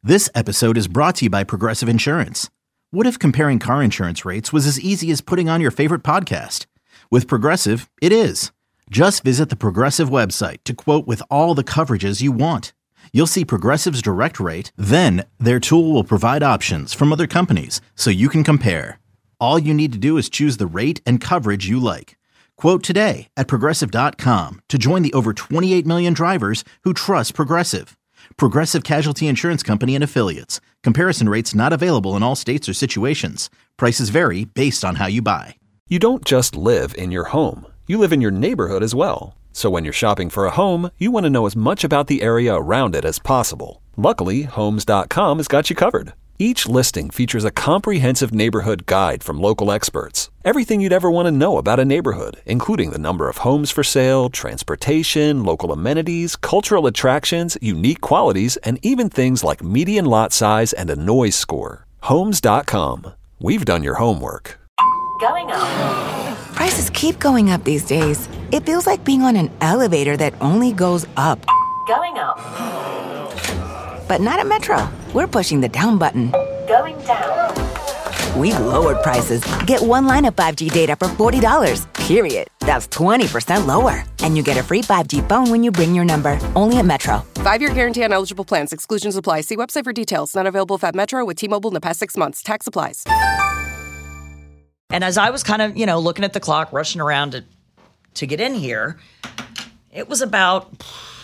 This episode is brought to you by Progressive Insurance. What if comparing car insurance rates was as easy as putting on your favorite podcast? With Progressive, it is. Just visit the Progressive website to quote with all the coverages you want. You'll see Progressive's direct rate, then their tool will provide options from other companies so you can compare. All you need to do is choose the rate and coverage you like. Quote today at Progressive.com to join the over 28 million drivers who trust Progressive. Progressive Casualty Insurance Company and Affiliates. Comparison rates not available in all states or situations. Prices vary based on how you buy. You don't just live in your home. You live in your neighborhood as well. So when you're shopping for a home, you want to know as much about the area around it as possible. Luckily, Homes.com has got you covered. Each listing features a comprehensive neighborhood guide from local experts. Everything you'd ever want to know about a neighborhood, including the number of homes for sale, transportation, local amenities, cultural attractions, unique qualities, and even things like median lot size and a noise score. Homes.com. We've done your homework. Going up. Prices keep going up these days. It feels like being on an elevator that only goes up. Going up. But not at Metro. We're pushing the down button. Going down. We've lowered prices. Get one line of 5G data for $40, period. That's 20% lower. And you get a free 5G phone when you bring your number. Only at Metro. 5-year guarantee on eligible plans. Exclusions apply. See website for details. Not available at Metro with T-Mobile in the past 6 months. Tax applies. And as I was kind of, looking at the clock, rushing around to get in here, it was about,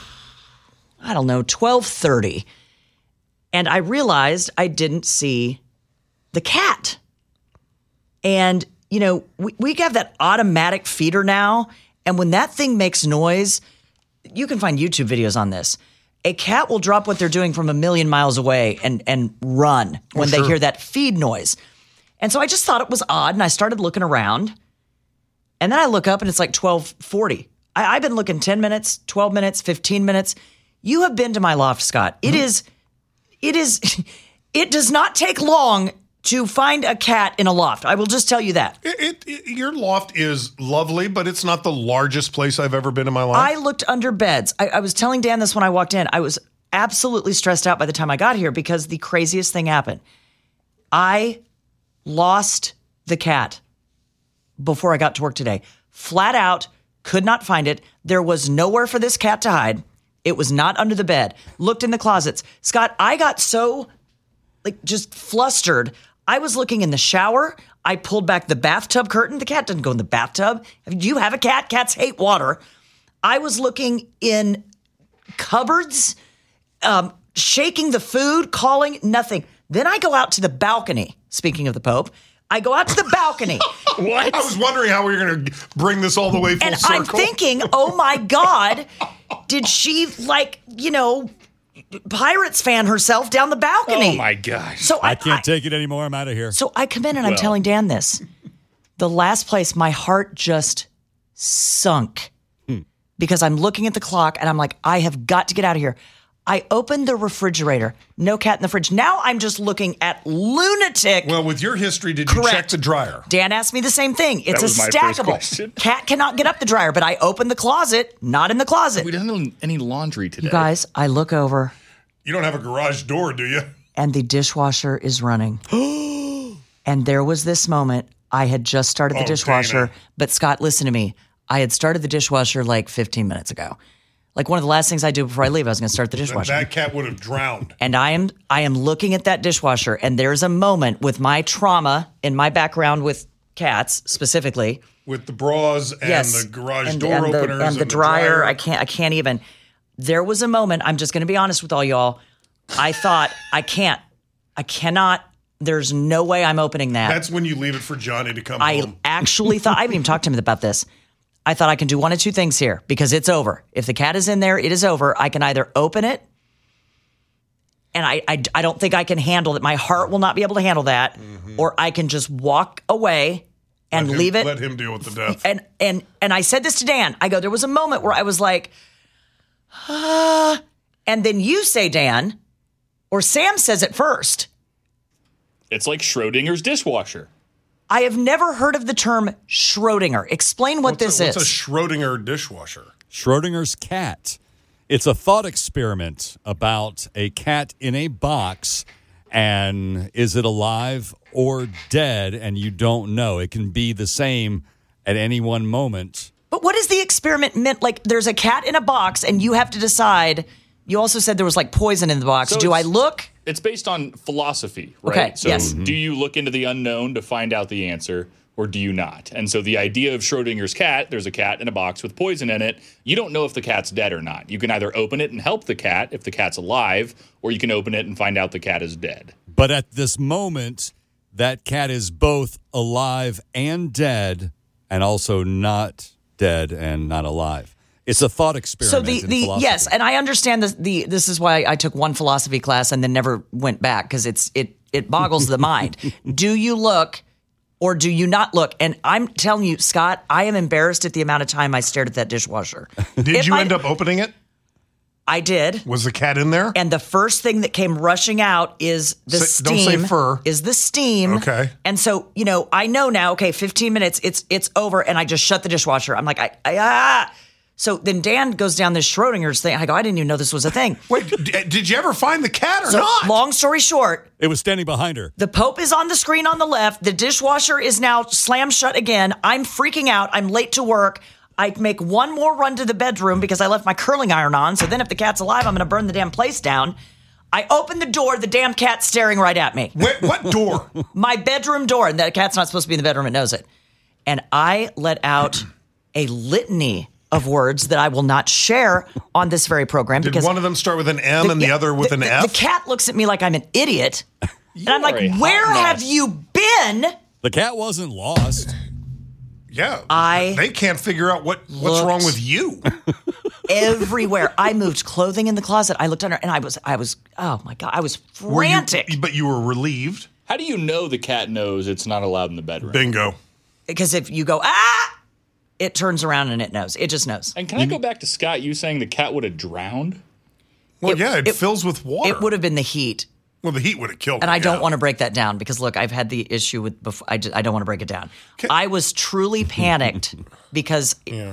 12:30. And I realized I didn't see the cat. And, we have that automatic feeder now. And when that thing makes noise, you can find YouTube videos on this. A cat will drop what they're doing from a million miles away and run when they hear that feed noise. And so I just thought it was odd, and I started looking around. And then I look up, and it's like 12:40. I've been looking 10 minutes, 12 minutes, 15 minutes. You have been to my loft, Scott. It does not take long to find a cat in a loft. I will just tell you that. Your loft is lovely, but it's not the largest place I've ever been in my life. I looked under beds. I was telling Dan this when I walked in. I was absolutely stressed out by the time I got here because the craziest thing happened. I lost the cat before I got to work today. Flat out, could not find it. There was nowhere for this cat to hide. It was not under the bed. Looked in the closets. Scott, I got so, just flustered. I was looking in the shower. I pulled back the bathtub curtain. The cat doesn't go in the bathtub. Do you have a cat? Cats hate water. I was looking in cupboards, shaking the food, calling, nothing. Then I go out to the balcony. Speaking of the Pope, I go out to the balcony. What? I was wondering how we were going to bring this all the way full circle. And I'm thinking, oh my God, did she Pirates fan herself down the balcony? Oh my gosh. So I can't take it anymore. I'm out of here. So I come in and I'm telling Dan this. The last place, my heart just sunk because I'm looking at the clock and I'm like, I have got to get out of here. I opened the refrigerator. No cat in the fridge. Now I'm just looking at lunatic. Well, with your history, did you check the dryer? Dan asked me the same thing. It's That was a my first stackable. question. Cat cannot get up the dryer, but I opened the closet. Not in the closet. We didn't have any laundry today. You guys, I look over. You don't have a garage door, do you? And the dishwasher is running. And there was this moment. I had just started the dishwasher. Dana. But Scott, listen to me. I had started the dishwasher like 15 minutes ago. Like one of the last things I do before I leave, I was going to start the dishwasher. That cat would have drowned. And I am looking at that dishwasher, and there's a moment with my trauma in my background with cats specifically. With the bras and the garage door openers and the dryer. I can't even. There was a moment, I'm just going to be honest with all y'all. I thought, I cannot, there's no way I'm opening that. That's when you leave it for Johnny to come home. I actually thought, I haven't even talked to him about this. I thought I can do one of two things here because it's over. If the cat is in there, it is over. I can either open it, and I don't think I can handle it. My heart will not be able to handle that, or I can just walk away and leave it. Let him deal with the death. And I said this to Dan. I go, there was a moment where I was like, and then you say, Dan, or Sam says it first. It's like Schrodinger's dishwasher. I have never heard of the term Schrodinger. Explain what this is. What's a Schrodinger dishwasher? Schrodinger's cat It's a thought experiment about a cat in a box, and is it alive or dead? And you don't know. It can be the same at any one moment. But what is the experiment meant? Like, there's a cat in a box, and you have to decide. You also said there was like poison in the box. So do I look? It's based on philosophy, right? Okay, So yes. do you look into the unknown to find out the answer, or do you not? And so the idea of Schrodinger's cat, there's a cat in a box with poison in it. You don't know if the cat's dead or not. You can either open it and help the cat if the cat's alive, or you can open it and find out the cat is dead. But at this moment, that cat is both alive and dead, and also not dead and not alive. It's a thought experiment. So in philosophy. yes, and I understand this is why I took one philosophy class and then never went back, because it boggles the mind. Do you look or do you not look? And I'm telling you, Scott, I am embarrassed at the amount of time I stared at that dishwasher. Did you end up opening it? I did. Was the cat in there? And the first thing that came rushing out is the steam. Don't say fur. Is the steam. Okay. And so, I know now, okay, 15 minutes, it's over, and I just shut the dishwasher. I'm like, So then Dan goes down this Schrodinger's thing. I go, I didn't even know this was a thing. Wait, did you ever find the cat or So, not? long story short, It was standing behind her. the Pope is on the screen on the left. The dishwasher is now slammed shut again. I'm freaking out. I'm late to work. I make one more run to the bedroom because I left my curling iron on. So then if the cat's alive, I'm going to burn the damn place down. I open the door. The damn cat's staring right at me. Wait, what door? My bedroom door. And that cat's not supposed to be in the bedroom. It knows it. And I let out a litany of words that I will not share on this very program. Did because one of them start with an M and the other with an F? The cat looks at me like I'm an idiot. And I'm are a like, hot where mess. have you been? The cat wasn't lost. Yeah. They can't figure out what's wrong with you. Everywhere. I moved clothing in the closet. I looked under and I was oh my God, I was frantic. But you were relieved? How do you know the cat knows it's not allowed in the bedroom? Bingo. Because if you go, it turns around and it knows. It just knows. And can I go back to Scott, you saying the cat would have drowned? Well, it fills with water. It would have been the heat. Well, the heat would have killed And it, I don't want to break that down because, look, I've had the issue with before. I don't want to break it down. I was truly panicked because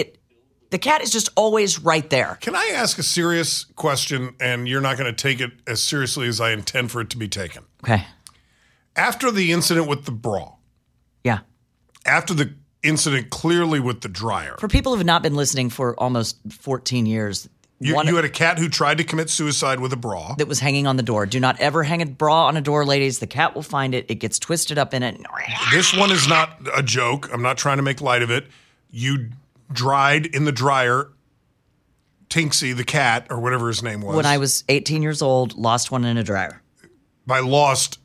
the cat is just always right there. Can I ask a serious question, and you're not going to take it as seriously as I intend for it to be taken? Okay. After the incident with the bra. Yeah. After the incident clearly with the dryer. For people who have not been listening for almost 14 years, you had a cat who tried to commit suicide with a bra. That was hanging on the door. Do not ever hang a bra on a door, ladies. The cat will find it. It gets twisted up in it. This one is not a joke. I'm not trying to make light of it. You dried in the dryer Tinksy, the cat, or whatever his name was. When I was 18 years old, lost one in a dryer. By lost,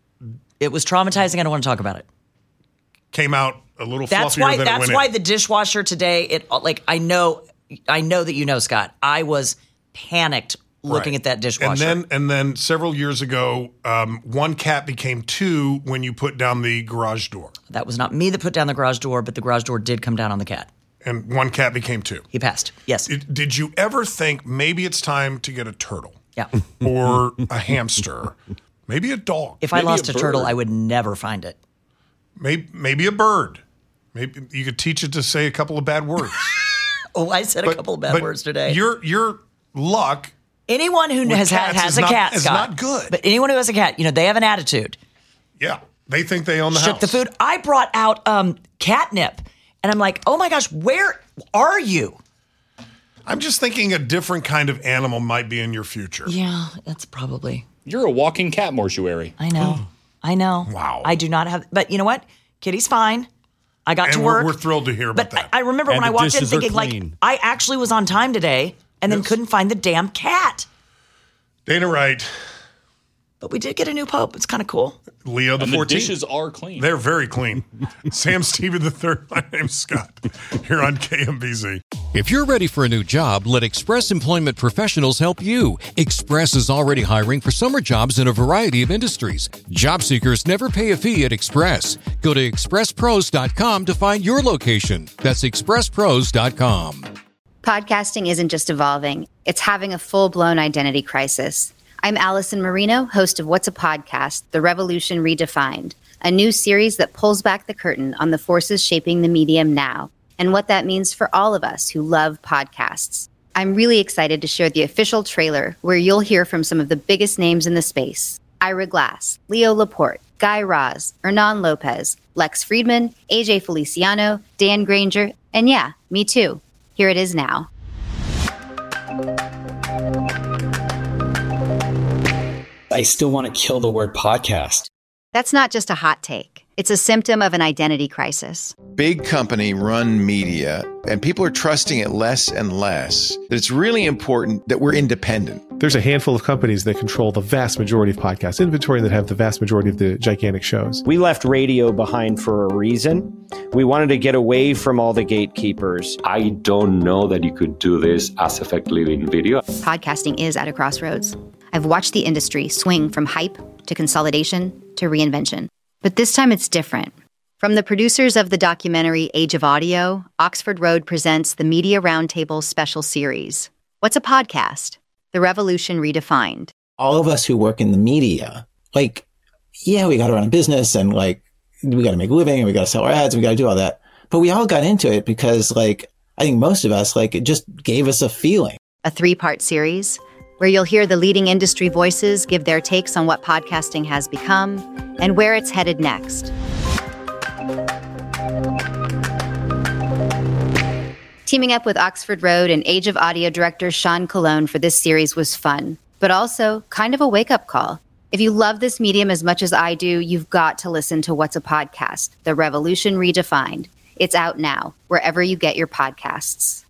it was traumatizing. I don't want to talk about it. Came out a little fluffier than it went in. That's why the dishwasher today, I know that you know, Scott. I was panicked looking at that dishwasher. And then several years ago, one cat became two when you put down the garage door. That was not me that put down the garage door, but the garage door did come down on the cat. And one cat became two. He passed. Yes. Did you ever think maybe it's time to get a turtle? Yeah. Or a hamster? Maybe a dog? If I lost a turtle, I would never find it. Maybe a bird. Maybe you could teach it to say a couple of bad words. Oh, I said a couple of bad words today. Your luck. Anyone who has a cat, is Scott, not good. But anyone who has a cat, they have an attitude. Yeah, they think they own the Shook house. the food. I brought out catnip, and I'm like, oh my gosh, where are you? I'm just thinking a different kind of animal might be in your future. Yeah, that's probably. You're a walking cat mortuary. I know. I know. Wow. I do not have, but you know what? Kitty's fine. I got to And work. we're thrilled to hear about that. I remember And when I the walked in dishes are thinking, like, clean. I actually was on time today and then couldn't find the damn cat. Dana Wright, But we did get a new Pope. It's kind of cool. Leo the And the 14th. dishes are clean. They're very clean. Sam Stephen III. My name's Scott. Here on KMBZ. If you're ready for a new job, let Express Employment Professionals help you. Express is already hiring for summer jobs in a variety of industries. Job seekers never pay a fee at Express. Go to expresspros.com to find your location. That's expresspros.com. Podcasting isn't just evolving, it's having a full-blown identity crisis. I'm Allison Marino, host of What's a Podcast? The Revolution Redefined, a new series that pulls back the curtain on the forces shaping the medium now and what that means for all of us who love podcasts. I'm really excited to share the official trailer where you'll hear from some of the biggest names in the space. Ira Glass, Leo Laporte, Guy Raz, Hernan Lopez, Lex Friedman, AJ Feliciano, Dan Granger, and yeah, me too. Here it is now. I still want to kill the word podcast. That's not just a hot take. It's a symptom of an identity crisis. Big company run media, and people are trusting it less and less. That it's really important that we're independent. There's a handful of companies that control the vast majority of podcast inventory that have the vast majority of the gigantic shows. We left radio behind for a reason. We wanted to get away from all the gatekeepers. I don't know that you could do this as effectively in video. Podcasting is at a crossroads. I've watched the industry swing from hype to consolidation to reinvention. But this time it's different. From the producers of the documentary Age of Audio, Oxford Road presents the Media Roundtable special series. What's a podcast? The Revolution Redefined. All of us who work in the media, we got to run a business and we got to make a living and we got to sell our ads and we got to do all that. But we all got into it because I think most of us, it just gave us a feeling. A 3-part series where you'll hear the leading industry voices give their takes on what podcasting has become and where it's headed next. Teaming up with Oxford Road and Age of Audio director Sean Colon for this series was fun, but also kind of a wake-up call. If you love this medium as much as I do, you've got to listen to What's a Podcast? The Revolution Redefined. It's out now, wherever you get your podcasts.